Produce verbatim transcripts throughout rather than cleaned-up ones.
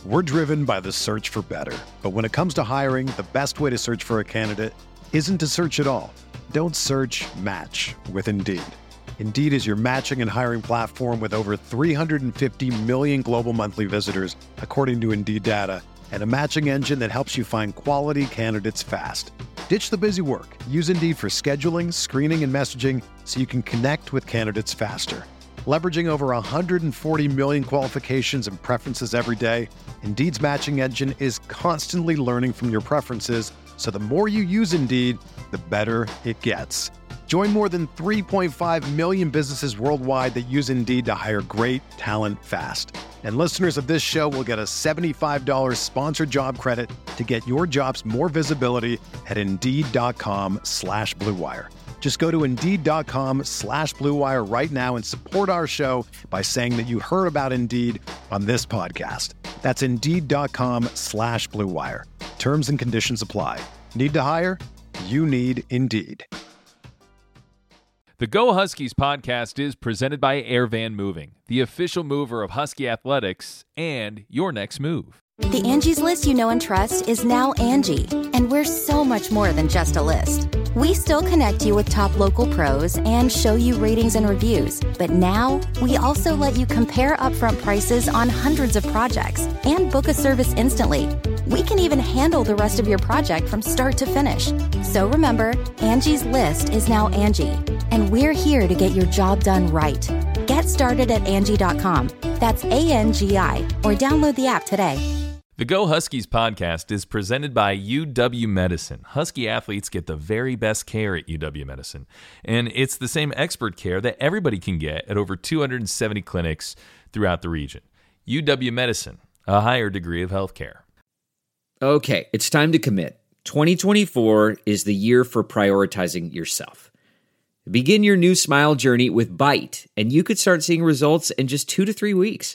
We're driven by the search for better. But when it comes to hiring, the best way to search for a candidate isn't to search at all. Don't search, match with Indeed. Indeed is your matching and hiring platform with over three hundred fifty million global monthly visitors, according to Indeed data, and a matching engine that helps you find quality candidates fast. Ditch the busy work. Use Indeed for scheduling, screening, and messaging so you can connect with candidates faster. Leveraging over one hundred forty million qualifications and preferences every day, Indeed's matching engine is constantly learning from your preferences, so the more you use Indeed, the better it gets. Join more than three point five million businesses worldwide that use Indeed to hire great talent fast. And listeners of this show will get a seventy-five dollars sponsored job credit to get your jobs more visibility at Indeed.com slash Blue Wire. Just go to Indeed.com slash Blue Wire right now and support our show by saying that you heard about Indeed on this podcast. That's Indeed.com slash Blue Wire. Terms and conditions apply. Need to hire? You need Indeed. The Go Huskies podcast is presented by Airvan Moving, the official mover of Husky Athletics and your next move. The Angie's List you know and trust is now Angie, and we're so much more than just a list. We still connect you with top local pros and show you ratings and reviews, but now we also let you compare upfront prices on hundreds of projects and book a service instantly. We can even handle the rest of your project from start to finish. So remember, Angie's List is now Angie, and we're here to get your job done right. Get started at Angie dot com. That's A N G I, or download the app today. The Go Huskies podcast is presented by U W Medicine. Husky athletes get the very best care at U W Medicine, and it's the same expert care that everybody can get at over two hundred seventy clinics throughout the region. U W Medicine, a higher degree of healthcare. Okay, it's time to commit. twenty twenty-four is the year for prioritizing yourself. Begin your new smile journey with Byte, and you could start seeing results in just two to three weeks.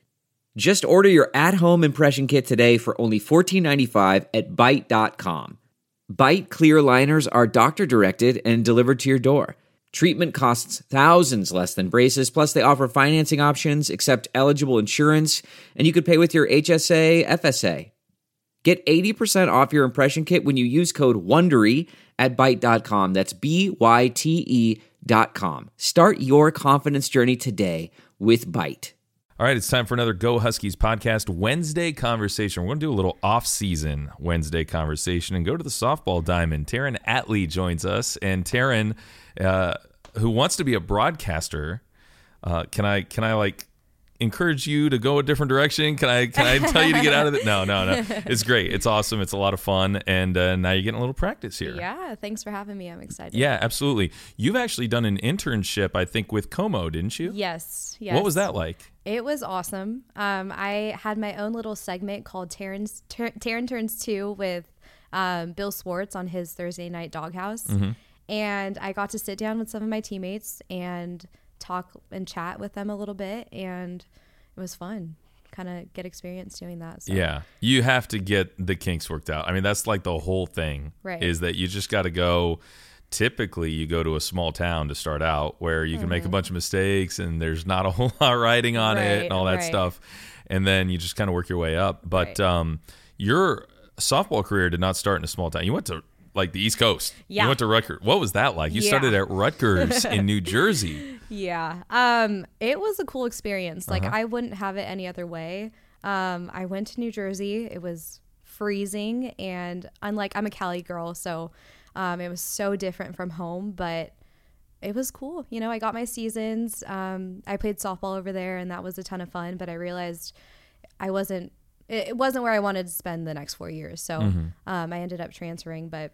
Just order your at-home impression kit today for only fourteen ninety-five at Byte dot com. Byte clear liners are doctor-directed and delivered to your door. Treatment costs thousands less than braces, plus they offer financing options, accept eligible insurance, and you could pay with your H S A, F S A. Get eighty percent off your impression kit when you use code WONDERY at Byte dot com. That's B Y T E dot com. Start your confidence journey today with Byte. All right, it's time for another Go Huskies podcast Wednesday conversation. We're going to do a little off-season Wednesday conversation and go to the softball diamond. Taryn Atlee joins us, and Taryn, uh, who wants to be a broadcaster, uh, can I can I like encourage you to go a different direction? Can I can I tell you to get out of it? No, no, no. It's great. It's awesome. It's a lot of fun, and uh, now you're getting a little practice here. Yeah, thanks for having me. I'm excited. Yeah, absolutely. You've actually done an internship, I think, with Como, didn't you? Yes, yes. What was that like? It was awesome. Um, I had my own little segment called Taryn's, Tar- Taryn Turns Two with um, Bill Swartz on his Thursday Night Doghouse. Mm-hmm. And I got to sit down with some of my teammates and talk and chat with them a little bit. And it was fun. Kind of get experience doing that. So. Yeah. You have to get the kinks worked out. I mean, that's like the whole thing. Right. Is that you just got to go... Typically, you go to a small town to start out where you can mm-hmm. make a bunch of mistakes and there's not a whole lot riding on right, it and all that right. stuff. And then you just kind of work your way up. But right. um, your softball career did not start in a small town. You went to like the East Coast. Yeah. You went to Rutgers. What was that like? You yeah. started at Rutgers in New Jersey. Yeah. Um, it was a cool experience. Like uh-huh. I wouldn't have it any other way. Um, I went to New Jersey. It was freezing. And unlike I'm a Cali girl, so... Um, it was so different from home, but it was cool. You know, I got my seasons. Um, I played softball over there, and that was a ton of fun. But I realized I wasn't. It, it wasn't where I wanted to spend the next four years. So mm-hmm. um, I ended up transferring, but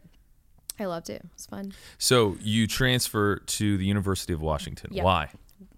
I loved it. It was fun. So you transfer to the University of Washington. Yep. Why?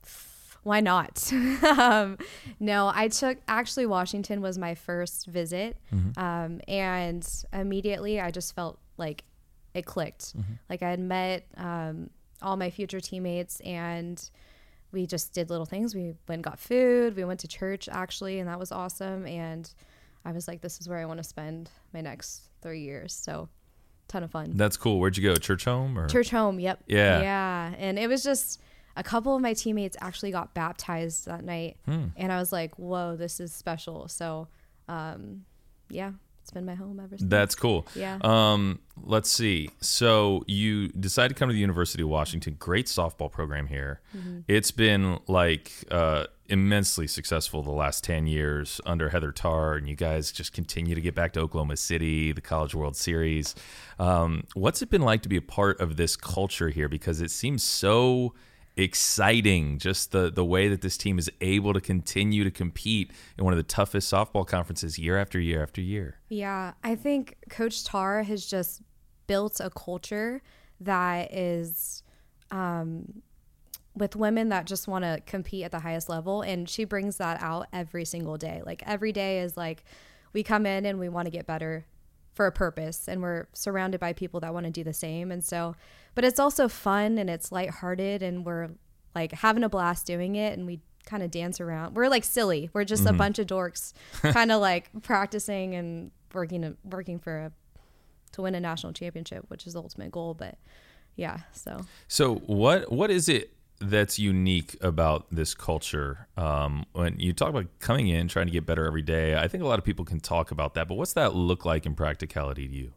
Why not? um, no, I took actually Washington was my first visit, mm-hmm. um, and immediately I just felt like. It clicked. Mm-hmm. Like I had met um, all my future teammates and we just did little things. We went and got food. We went to church actually, and that was awesome. And I was like, this is where I want to spend my next three years. So ton of fun. That's cool. Where'd you go? Church home or? Church home. Yep. Yeah. Yeah. And it was just a couple of my teammates actually got baptized that night. Hmm. And I was like, whoa, this is special. So um, yeah, it's been my home ever since. That's cool. Yeah. Um, let's see. So you decided to come to the University of Washington. Great softball program here. Mm-hmm. It's been like uh, immensely successful the last ten years under Heather Tarr, and you guys just continue to get back to Oklahoma City, the College World Series. Um, what's it been like to be a part of this culture here? Because it seems so exciting, just the the way that this team is able to continue to compete in one of the toughest softball conferences year after year after year. Yeah, I think Coach Tarr has just built a culture that is um, with women that just want to compete at the highest level, and she brings that out every single day. Like every day is like we come in and we want to get better for a purpose, and we're surrounded by people that want to do the same. And so, but it's also fun and it's lighthearted, and we're like having a blast doing it, and we kind of dance around. We're like silly. We're just mm-hmm. a bunch of dorks kind of like practicing and working working for a, to win a national championship, which is the ultimate goal. But yeah, so so what what is it that's unique about this culture? Um, when you talk about coming in, trying to get better every day, I think a lot of people can talk about that, but what's that look like in practicality to you?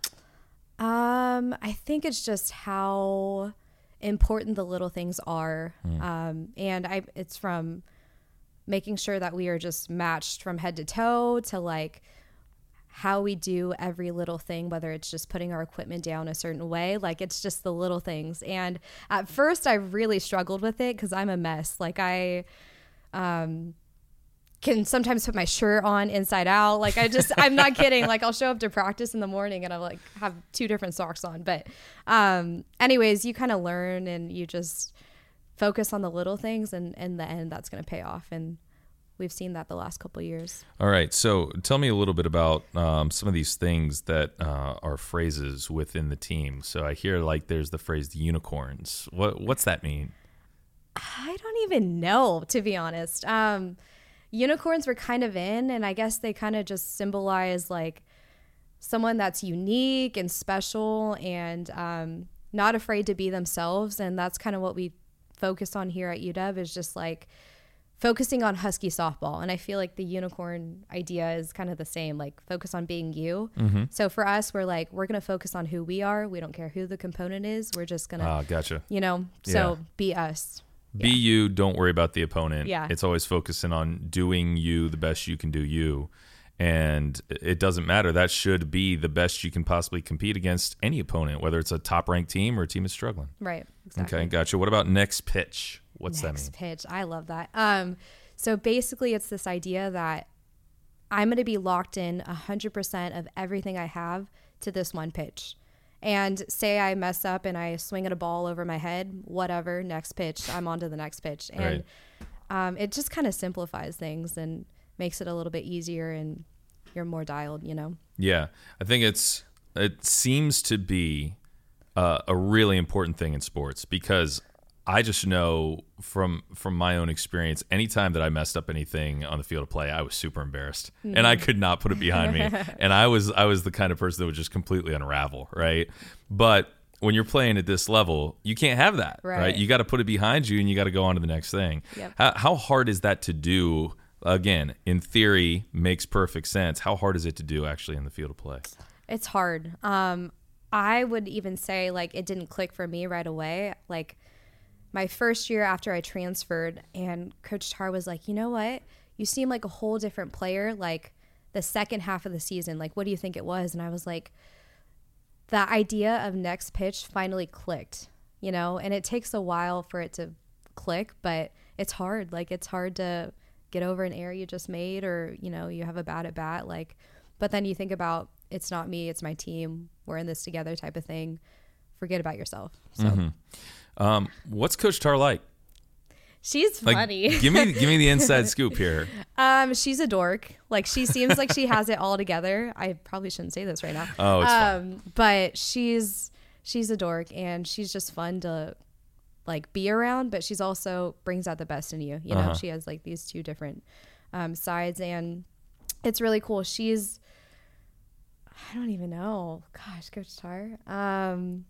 Um, I think it's just how important the little things are. Mm. Um, and I, it's from making sure that we are just matched from head to toe to like how we do every little thing, whether it's just putting our equipment down a certain way. Like it's just the little things. And at first I really struggled with it because I'm a mess. Like I um, can sometimes put my shirt on inside out. Like I just, I'm not kidding. Like I'll show up to practice in the morning and I like have two different socks on. But um, anyways, you kind of learn and you just focus on the little things, and in the end that's going to pay off. And we've seen that the last couple of years. All right. So tell me a little bit about um, some of these things that uh, are phrases within the team. So I hear like there's the phrase the unicorns. What What's that mean? I don't even know, to be honest. Um, unicorns were kind of in, and I guess they kind of just symbolize like someone that's unique and special and um, not afraid to be themselves. And that's kind of what we focus on here at U W is just like focusing on Husky softball. And I feel like the unicorn idea is kind of the same, like focus on being you. Mm-hmm. So for us, we're like, we're going to focus on who we are. We don't care who the component is. We're just going to, ah, gotcha. you know, so yeah. be us. Be yeah. you. Don't worry about the opponent. Yeah. It's always focusing on doing you the best you can do you. And it doesn't matter. That should be the best you can possibly compete against any opponent, whether it's a top ranked team or a team that's struggling. Right. Exactly. Okay. Gotcha. What about next pitch? What's Next that mean? pitch. I love that. Um, so basically it's this idea that I'm going to be locked in one hundred percent of everything I have to this one pitch. And say I mess up and I swing at a ball over my head, whatever, next pitch, I'm on to the next pitch. And right. um, it just kind of simplifies things and makes it a little bit easier, and you're more dialed, you know? Yeah. I think it's it seems to be uh, a really important thing in sports, because I just know from from my own experience, anytime that I messed up anything on the field of play, I was super embarrassed, mm. and I could not put it behind me. And I was I was the kind of person that would just completely unravel, right? But when you're playing at this level, you can't have that, right? right? You got to put it behind you, and you got to go on to the next thing. Yep. How, how hard is that to do? Again, in theory, makes perfect sense. How hard is it to do actually in the field of play? It's hard. Um, I would even say like it didn't click for me right away. Like my first year after I transferred, and Coach Tarr was like, you know what? You seem like a whole different player, like the second half of the season. Like, what do you think it was? And I was like, the idea of next pitch finally clicked, you know, and it takes a while for it to click, but it's hard. Like, it's hard to get over an error you just made, or, you know, you have a bad at bat. Like, but then you think about, it's not me, it's my team. We're in this together type of thing. Forget about yourself. So. Mm-hmm. Um, what's Coach Tarr like? She's like, funny. give me give me the inside scoop here. Um, she's a dork. Like, she seems like she has it all together. I probably shouldn't say this right now. Oh, it's um, fine. But she's she's a dork, and she's just fun to like be around. But she's also brings out the best in you. You know, uh-huh. She has like these two different um, sides, and it's really cool. She's I don't even know. Gosh, Coach Tarr. Um,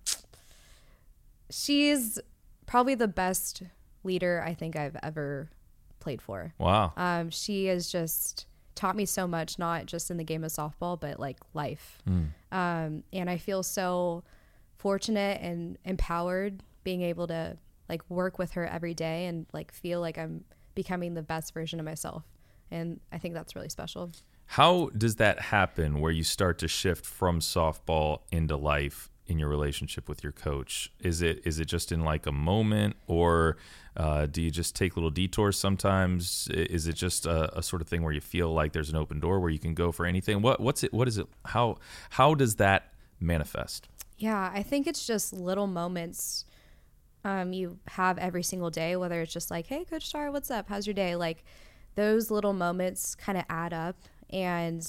she's probably the best leader I think I've ever played for. Wow. Um, she is just, taught me so much, not just in the game of softball, but like life. Mm. Um, and I feel so fortunate and empowered being able to like work with her every day and like feel like I'm becoming the best version of myself. And I think that's really special. How does that happen where you start to shift from softball into life in your relationship with your coach? Is it is it just in like a moment, or uh, do you just take little detours sometimes? Is it just a, a sort of thing where you feel like there's an open door where you can go for anything? What what's it? What is it? How how does that manifest? Yeah, I think it's just little moments um, you have every single day, whether it's just like, hey, Coach Star, what's up? How's your day? Like those little moments kind of add up, and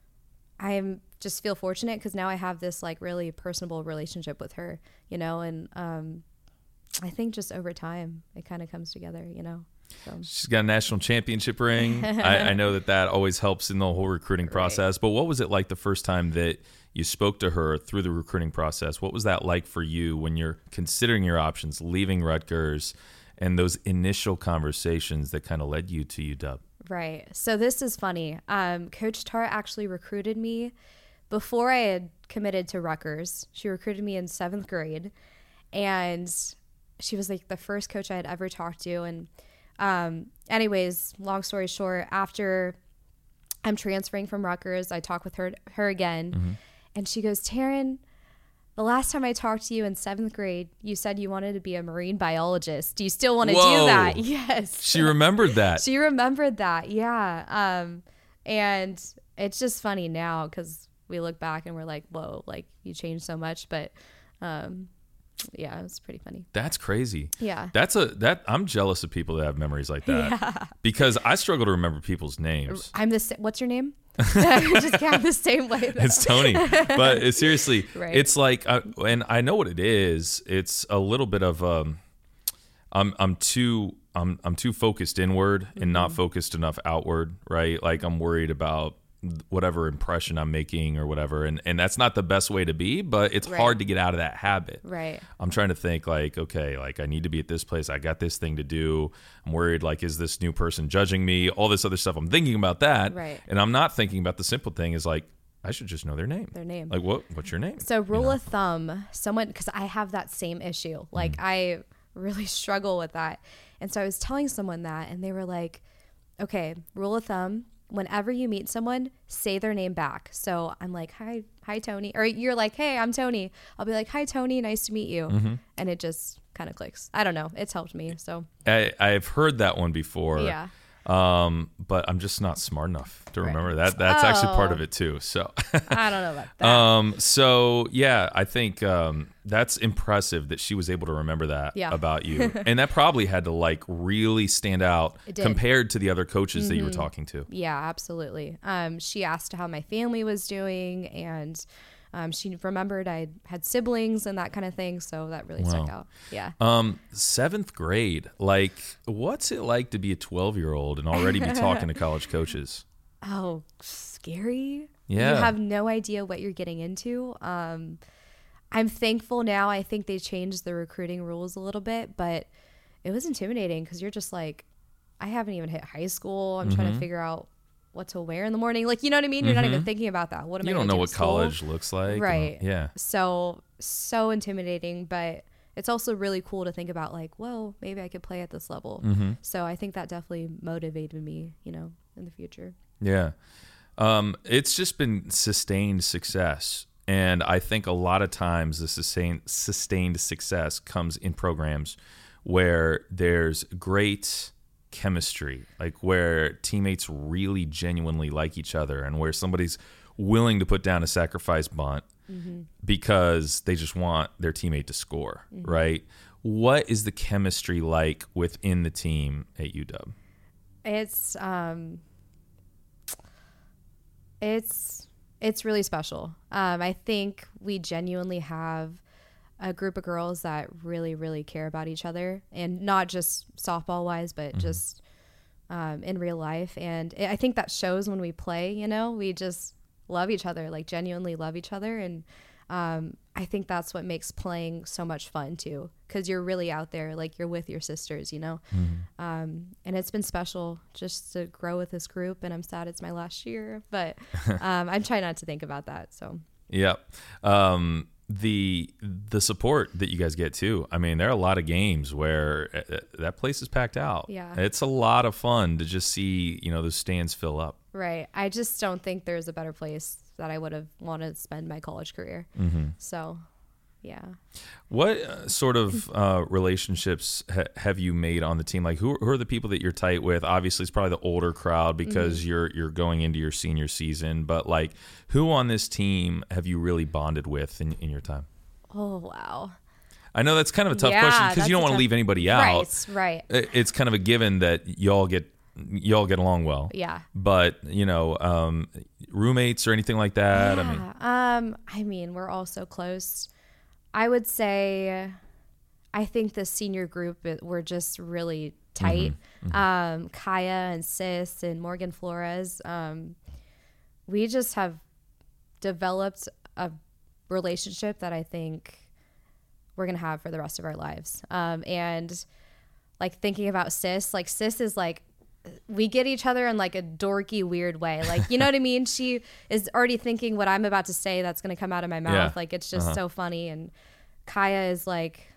I'm just feel fortunate because now I have this like really personable relationship with her, you know, and um, I think just over time it kind of comes together, you know. So. She's got a national championship ring. I, I know that that always helps in the whole recruiting process. Right. But what was it like the first time that you spoke to her through the recruiting process? What was that like for you when you're considering your options, leaving Rutgers, and those initial conversations that kind of led you to U W? Right. So this is funny. Um, Coach Tar actually recruited me before I had committed to Rutgers. She recruited me in seventh grade, and she was like the first coach I had ever talked to. And um, anyways, long story short, after I'm transferring from Rutgers, I talk with her her again, mm-hmm. and she goes, Taryn, the last time I talked to you in seventh grade, you said you wanted to be a marine biologist. Do you still want to do that? Yes. She remembered that. She remembered that. Yeah. Um, and it's just funny now because we look back and we're like, whoa, like you changed so much. But um, yeah, it was pretty funny. That's crazy. Yeah. That's a, that I'm jealous of people that have memories like that. Yeah. Because I struggle to remember people's names. I'm the, what's your name? I just count the same way though. It's Tony, but it, seriously, right. It's like, uh, and I know what it is. It's a little bit of, um, I'm, I'm too, I'm, I'm too focused inward mm-hmm. and not focused enough outward, right? Like I'm worried about whatever impression I'm making or whatever, and and that's not the best way to be, but it's right. hard to get out of that habit. Right. I'm trying to think like, okay, like I need to be at this place, I got this thing to do, I'm worried like, is this new person judging me, all this other stuff. I'm thinking about that, right. and I'm not thinking about the simple thing is like, I should just know their name. Their name. Like what what's your name? So rule you know? of thumb, someone, because I have that same issue, like mm. I really struggle with that, and so I was telling someone that, and they were like, okay, rule of thumb, whenever you meet someone, say their name back. So I'm like, hi, hi, Tony. Or you're like, hey, I'm Tony. I'll be like, hi, Tony. Nice to meet you. Mm-hmm. And it just kind of clicks. I don't know. It's helped me. So I, I've heard that one before. Yeah. Um, but I'm just not smart enough to remember right. that. That's oh. actually part of it too. So I don't know about that. Um, so yeah, I think um, that's impressive that she was able to remember that yeah. about you, and that probably had to like really stand out compared to the other coaches mm-hmm. that you were talking to. Yeah, absolutely. Um, she asked how my family was doing, and Um, she remembered I had siblings and that kind of thing, so that really wow. stuck out. Yeah. Um, seventh grade, like, what's it like to be a twelve-year-old and already be talking to college coaches? Oh, scary. Yeah. You have no idea what you're getting into. Um, I'm thankful now. I think they changed the recruiting rules a little bit, but it was intimidating because you're just like, I haven't even hit high school. I'm mm-hmm. trying to figure out what to wear in the morning. Like, you know what I mean? You're mm-hmm. not even thinking about that. What am you I don't gonna know do what school? College looks like. Right. And, yeah. So, so intimidating, but it's also really cool to think about like, whoa, maybe I could play at this level. Mm-hmm. So I think that definitely motivated me, you know, in the future. Yeah. Um, it's just been sustained success. And I think a lot of times the sustained, sustained success comes in programs where there's great chemistry, like where teammates really genuinely like each other and where somebody's willing to put down a sacrifice bunt mm-hmm. because they just want their teammate to score, mm-hmm. right? What is the chemistry like within the team at U W? It's um, it's it's really special. Um, I think we genuinely have a group of girls that really, really care about each other, and not just softball wise, but mm-hmm. just um, in real life. And it, I think that shows when we play, you know, we just love each other, like genuinely love each other. And Um, I think that's what makes playing so much fun too, because you're really out there, like you're with your sisters, you know. Mm-hmm. Um, and it's been special just to grow with this group, and I'm sad it's my last year, but um, I'm trying not to think about that. So yeah, um, the the support that you guys get too. I mean, there are a lot of games where uh, that place is packed out. Yeah, it's a lot of fun to just see, you know, the stands fill up. Right. I just don't think there's a better place that I would have wanted to spend my college career. Mm-hmm. So, yeah. What uh, sort of uh, relationships ha- have you made on the team? Like, who, who are the people that you're tight with? Obviously, it's probably the older crowd because mm-hmm. you're you're going into your senior season. But like, who on this team have you really bonded with in, in your time? Oh wow. I know that's kind of a tough yeah, question because you don't want to tough... leave anybody out. Right. Right. It's kind of a given that y'all get. Y'all get along well. Yeah. But, you know, um, roommates or anything like that? Yeah. I mean, um, I mean, we're all so close. I would say, I think the senior group, we're just really tight. Mm-hmm. Mm-hmm. Um, Kaya and Sis and Morgan Flores, um, we just have developed a relationship that I think we're going to have for the rest of our lives. Um, and like thinking about Sis, like Sis is like, we get each other in like a dorky, weird way. Like, you know what I mean? She is already thinking what I'm about to say that's going to come out of my mouth. Yeah. Like, it's just uh-huh. so funny. And Kaya is like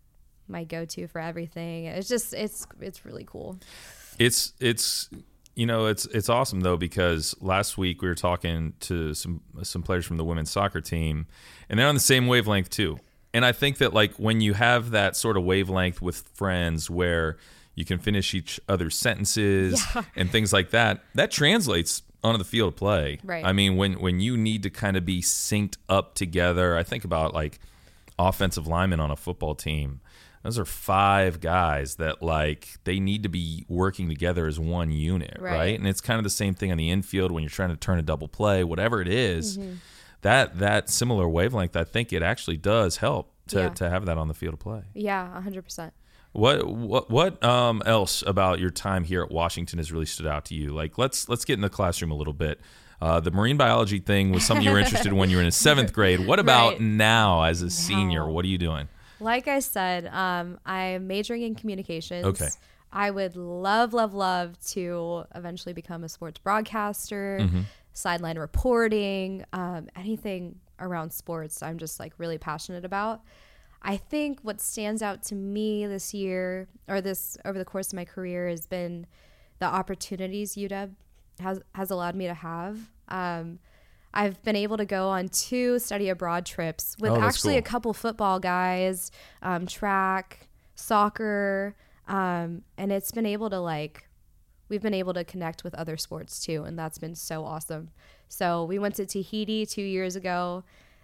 my go-to for everything. It's just, it's, it's really cool. It's, it's, you know, it's, it's awesome though, because last week we were talking to some, some players from the women's soccer team, and they're on the same wavelength too. And I think that like when you have that sort of wavelength with friends where you can finish each other's sentences yeah. and things like that, that translates onto the field of play. Right. I mean, when, when you need to kind of be synced up together, I think about like offensive linemen on a football team. Those are five guys that like they need to be working together as one unit, right? right? And it's kind of the same thing on the infield when you're trying to turn a double play, whatever it is. Mm-hmm. That that similar wavelength, I think it actually does help to, yeah. to have that on the field of play. Yeah, one hundred percent. What what what um, else about your time here at Washington has really stood out to you? Like let's let's get in the classroom a little bit. Uh, the marine biology thing was something you were interested in when you were in seventh grade. What about right. now as a now. senior? What are you doing? Like I said, um, I'm majoring in communications. Okay. I would love, love, love to eventually become a sports broadcaster, mm-hmm. sideline reporting, um, anything around sports. I'm just like really passionate about. I think what stands out to me this year or this over the course of my career has been the opportunities U W has has allowed me to have. Um, I've been able to go on two study abroad trips with oh, actually cool. a couple football guys, um, track, soccer, um, and it's been able to like we've been able to connect with other sports too, and that's been so awesome. So we went to Tahiti two years ago.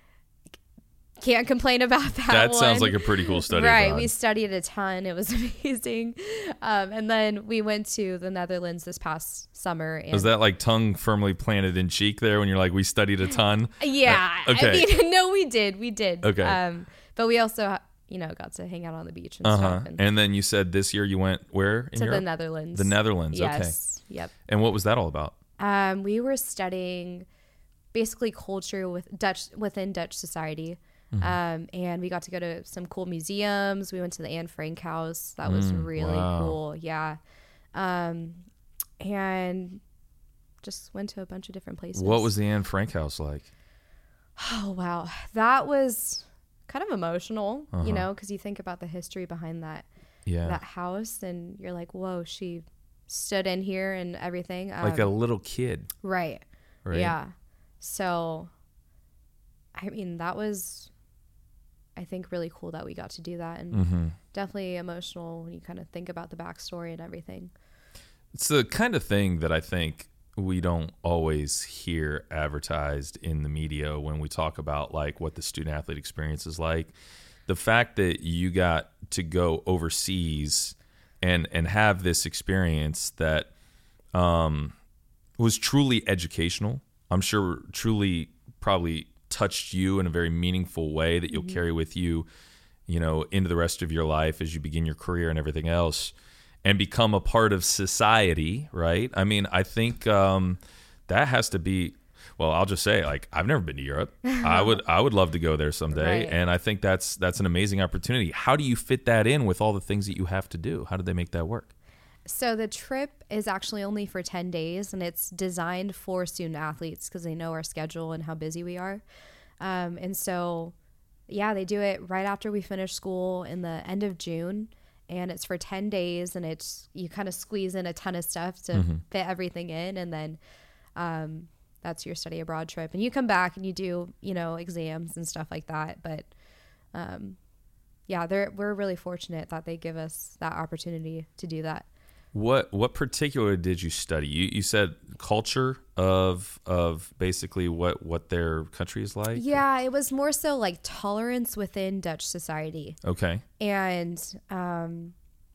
Can't complain about that. That one. sounds like a pretty cool study. Right. abroad. We studied a ton. It was amazing. Um, and then we went to the Netherlands this past summer. And was that like tongue firmly planted in cheek there when you're like, we studied a ton? Yeah. Uh, okay. I mean, no, we did. We did. Okay. Um, but we also, you know, got to hang out on the beach and uh-huh. stuff. And, and then you said this year you went where? In to Europe? the Netherlands. The Netherlands. Yes. Okay. Yep. And what was that all about? Um, we were studying basically culture with Dutch within Dutch society. Mm-hmm. Um, and we got to go to some cool museums. We went to the Anne Frank house. That was mm, really wow. cool. Yeah. Um, and just went to a bunch of different places. What was the Anne Frank house like? Oh, wow. That was kind of emotional, uh-huh. you know, because you think about the history behind that, yeah. that house and you're like, whoa, she stood in here and everything. Um, like a little kid. Right. Right. Yeah. So, I mean, that was... I think really cool that we got to do that, and mm-hmm. definitely emotional when you kind of think about the backstory and everything. It's the kind of thing that I think we don't always hear advertised in the media when we talk about like what the student athlete experience is like. The fact that you got to go overseas and and have this experience that um, was truly educational. I'm sure truly probably touched you in a very meaningful way that you'll mm-hmm. carry with you, you know, into the rest of your life as you begin your career and everything else, and become a part of society, right? I mean, I think um, that has to be, Well, I'll just say, like, I've never been to Europe. I would I would love to go there someday, right. and I think that's that's an amazing opportunity. How do you fit that in with all the things that you have to do? How did they make that work? So the trip is actually only for ten days, and it's designed for student athletes because they know our schedule and how busy we are. Um, and so, yeah, they do it right after we finish school in the end of June, and it's for ten days, and it's you kind of squeeze in a ton of stuff to mm-hmm. fit everything in, and then um, that's your study abroad trip. And you come back and you do, you know, exams and stuff like that. But um, yeah, they're, we're really fortunate that they give us that opportunity to do that. What what particular did you study? You you said culture of of basically what, what their country is like? Yeah, it was more so like tolerance within Dutch society. Okay. And um,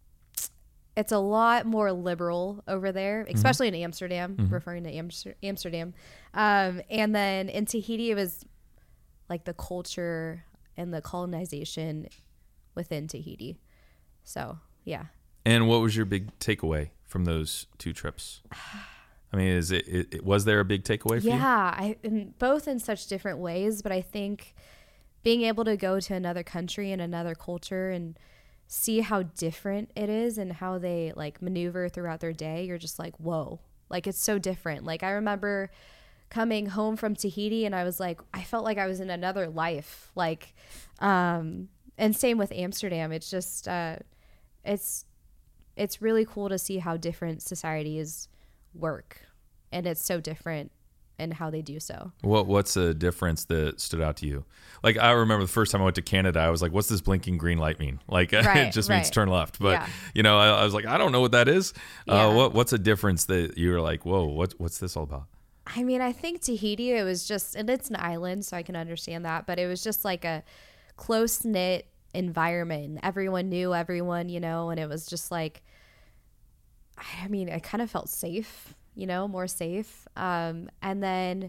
it's a lot more liberal over there, especially mm-hmm. in Amsterdam, mm-hmm. referring to Amster- Amsterdam. Um, and then in Tahiti, it was like the culture and the colonization within Tahiti. So, yeah. And what was your big takeaway from those two trips? I mean, is it, it was there a big takeaway for yeah, you? Yeah, I in, both in such different ways, but I think being able to go to another country and another culture and see how different it is and how they like maneuver throughout their day, you're just like, whoa, like it's so different. Like I remember coming home from Tahiti and I was like, I felt like I was in another life. Like, um, and same with Amsterdam. It's just, uh, it's, it's really cool to see how different societies work, and it's so different in how they do so. What What's a difference that stood out to you? Like, I remember the first time I went to Canada, I was like, what's this blinking green light mean? Like, right, it just right. means turn left. But, yeah. you know, I, I was like, I don't know what that is. Yeah. Uh, what What's a difference that you were like, whoa, what, what's this all about? I mean, I think Tahiti, it was just, and it's an island, so I can understand that, but it was just like a close-knit environment. Everyone knew everyone, you know, and it was just like, I mean, I kind of felt safe, you know, more safe. Um, and then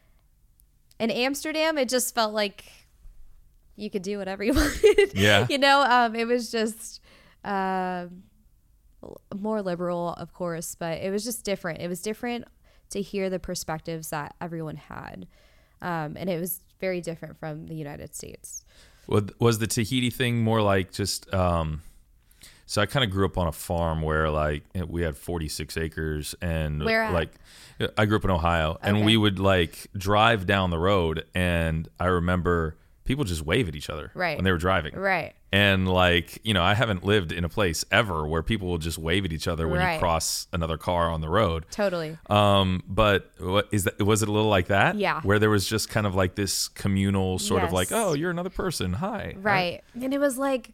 in Amsterdam, it just felt like you could do whatever you wanted. Yeah. You know, um, it was just uh, more liberal, of course, but it was just different. It was different to hear the perspectives that everyone had. Um, and it was very different from the United States. Was the Tahiti thing more like just... Um So I kind of grew up on a farm where like we had forty-six acres and where at? like I grew up in Ohio okay. and we would like drive down the road and I remember people just wave at each other right. when they were driving. Right. And like, you know, I haven't lived in a place ever where people will just wave at each other when right. you cross another car on the road. Totally. Um, but what is that? Was it a little like that? Yeah. Where there was just kind of like this communal sort yes. of like, oh, you're another person. Hi. Right. right. And it was like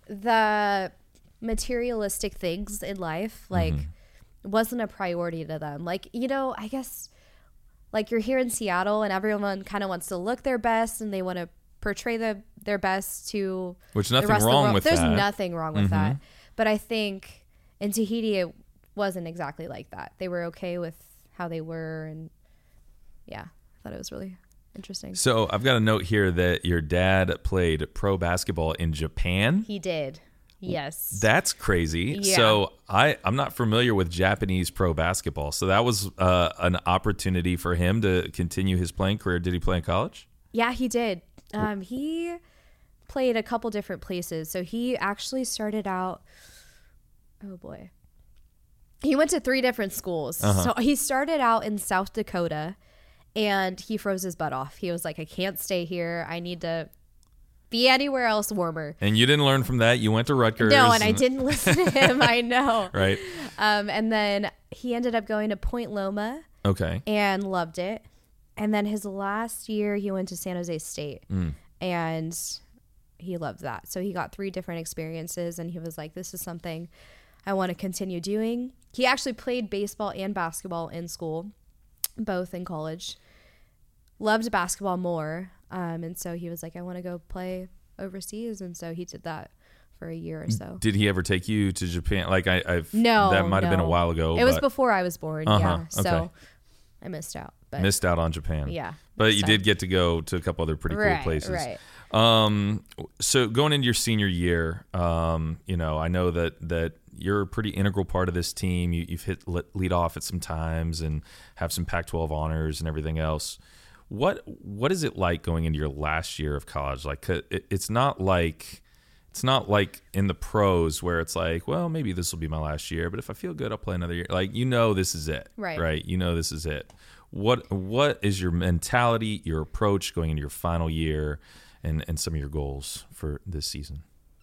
the materialistic things in life like mm-hmm. wasn't a priority to them. Like, you know, I guess like you're here in Seattle and everyone kind of wants to look their best and they want to portray the, their best to which nothing the rest wrong of the world. with There's that. There's nothing wrong with mm-hmm. that. But I think in Tahiti it wasn't exactly like that. They were okay with how they were, and yeah, I thought it was really interesting. So I've got a note here that your dad played pro basketball in Japan. He did. Yes. That's crazy. Yeah. So I, I'm not familiar with Japanese pro basketball. So that was uh, an opportunity for him to continue his playing career. Did he play in college? Yeah, he did. Um, he played a couple different places. So he actually started out, oh boy. He went to three different schools. Uh-huh. So he started out in South Dakota and he froze his butt off. He was like, I can't stay here. I need to be anywhere else warmer. And you didn't learn from that. You went to Rutgers. No, and, and I didn't listen to him. I know. Right. Um, and then he ended up going to Point Loma. Okay. And loved it. And then his last year, he went to San Jose State. Mm. And he loved that. So he got three different experiences. And he was like, this is something I want to continue doing. He actually played baseball and basketball in school, both in college. Loved basketball more. Um, and so he was like, I want to go play overseas. And so he did that for a year or so. Did he ever take you to Japan? Like I, I've no, that might have no. been a while ago. It was before I was born. Uh-huh. Yeah. So okay. I missed out. But missed out on Japan. Yeah. But you did get to go to a couple other pretty cool right, places. Right. Um, so going into your senior year, um, you know, I know that, that you're a pretty integral part of this team. You, you've hit lead off at some times and have some Pac twelve honors and everything else. What what is it like going into your last year of college? Like, it, it's not like it's not like in the pros where it's like, well, maybe this will be my last year, but if I feel good, I'll play another year. Like, you know, this is it, right? Right? You know, this is it. What what is your mentality, your approach going into your final year, and and some of your goals for this season?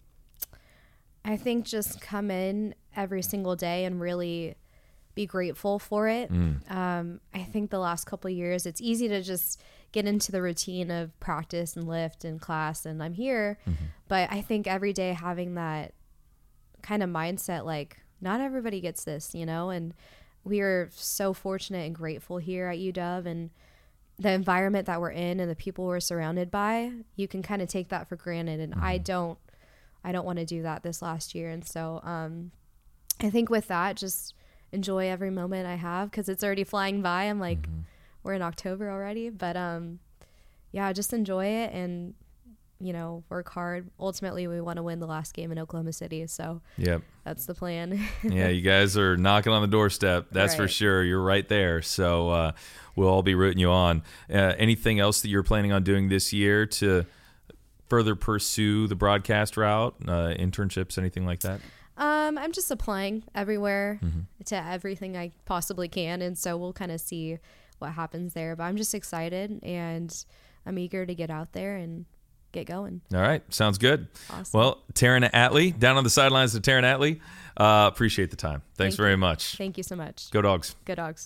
I think just come in every single day and really be grateful for it. Mm. Um, I think the last couple of years, it's easy to just get into the routine of practice and lift and class and I'm here. Mm-hmm. But I think every day having that kind of mindset, like not everybody gets this, you know, and we are so fortunate and grateful here at U W and the environment that we're in and the people we're surrounded by, you can kind of take that for granted. And mm-hmm. I don't, I don't want to do that this last year. And so um, I think with that, just enjoy every moment I have because it's already flying by. I'm like, mm-hmm. we're in October already, but um, yeah, just enjoy it and, you know, work hard. Ultimately, we want to win the last game in Oklahoma City. So yep. that's the plan. Yeah, you guys are knocking on the doorstep. That's right. For sure. You're right there. So uh, we'll all be rooting you on. Uh, anything else that you're planning on doing this year to further pursue the broadcast route, uh, internships, anything like that? Um, I'm just applying everywhere mm-hmm. to everything I possibly can. And so we'll kind of see what happens there. But I'm just excited and I'm eager to get out there and get going. All right. Sounds good. Awesome. Well, Taryn Atlee, down on the sidelines of Taryn Atlee. Uh, appreciate the time. Thanks Thank very you. much. Thank you so much. Go Dogs. Go Dogs.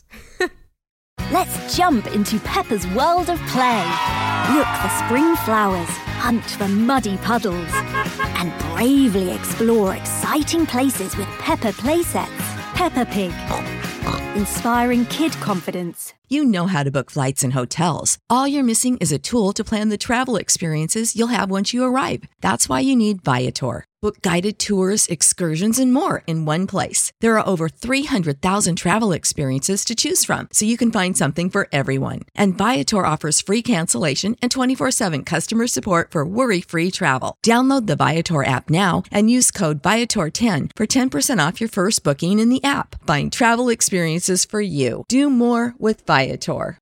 Let's jump into Peppa's world of play. Look for spring flowers, hunt for muddy puddles, and bravely explore exciting places with Peppa playsets. Peppa Pig. Inspiring kid confidence. You know how to book flights and hotels. All you're missing is a tool to plan the travel experiences you'll have once you arrive. That's why you need Viator. Book guided tours, excursions, and more in one place. There are over three hundred thousand travel experiences to choose from, so you can find something for everyone. And Viator offers free cancellation and twenty-four seven customer support for worry-free travel. Download the Viator app now and use code Viator ten for ten percent off your first booking in the app. Find travel experiences for you. Do more with Viator.